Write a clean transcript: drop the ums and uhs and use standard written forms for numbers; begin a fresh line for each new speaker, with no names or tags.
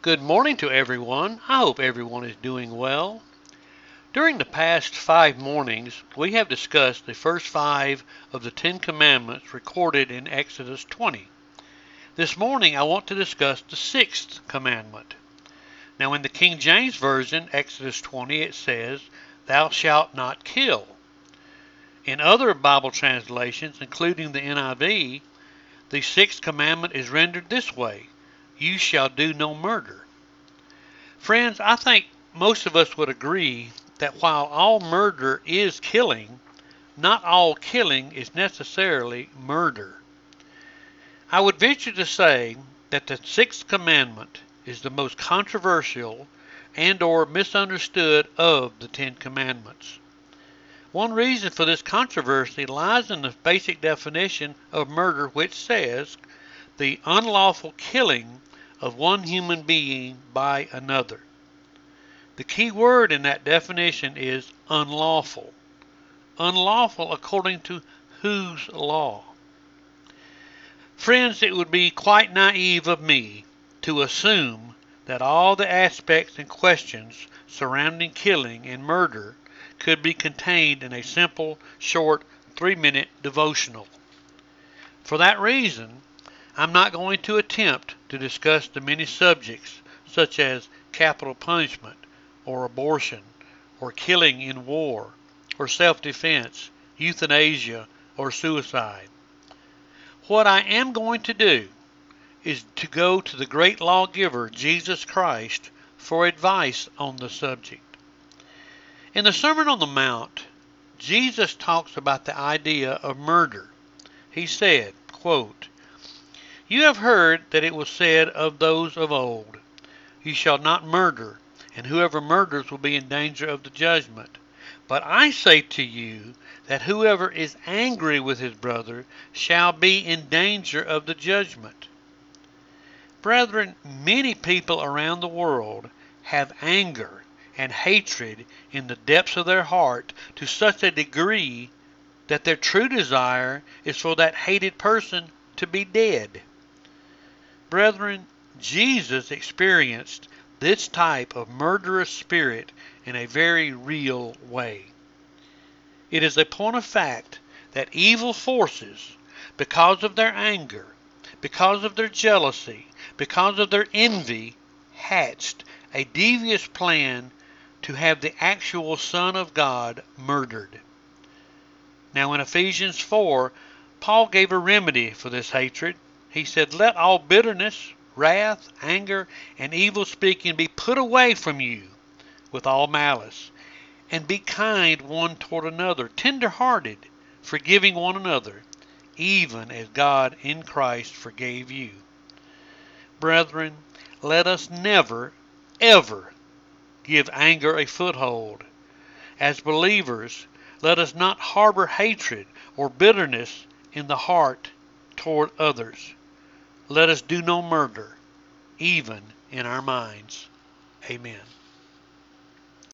Good morning to everyone. I hope everyone is doing well. During the past 5 mornings, we have discussed the first 5 of the 10 commandments recorded in Exodus 20. This morning, I want to discuss the 6th commandment. Now, in the King James Version, Exodus 20, it says, "Thou shalt not kill." In other Bible translations, including the NIV, the 6th commandment is rendered this way: "You shall do no murder." Friends, I think most of us would agree that while all murder is killing, not all killing is necessarily murder. I would venture to say that the 6th commandment is the most controversial and or misunderstood of the 10 commandments. One reason for this controversy lies in the basic definition of murder, which says the unlawful killing of one human being by another. The key word in that definition is unlawful. Unlawful according to whose law? Friends, it would be quite naive of me to assume that all the aspects and questions surrounding killing and murder could be contained in a simple, short, 3-minute devotional. For that reason, I'm not going to attempt to discuss the many subjects such as capital punishment, or abortion, or killing in war, or self-defense, euthanasia, or suicide. What I am going to do is to go to the great lawgiver, Jesus Christ, for advice on the subject. In the Sermon on the Mount, Jesus talks about the idea of murder. He said, quote, "You have heard that it was said of those of old, You shall not murder, and whoever murders will be in danger of the judgment. But I say to you that whoever is angry with his brother shall be in danger of the judgment." Brethren, many people around the world have anger and hatred in the depths of their heart to such a degree that their true desire is for that hated person to be dead. Brethren, Jesus experienced this type of murderous spirit in a very real way. It is a point of fact that evil forces, because of their anger, because of their jealousy, because of their envy, hatched a devious plan to have the actual Son of God murdered. Now in Ephesians 4, Paul gave a remedy for this hatred. He said, "Let all bitterness, wrath, anger, and evil speaking be put away from you with all malice, and be kind one toward another, tender-hearted, forgiving one another, even as God in Christ forgave you." Brethren, let us never, ever give anger a foothold. As believers, let us not harbor hatred or bitterness in the heart toward others. Let us do no murder, even in our minds. Amen.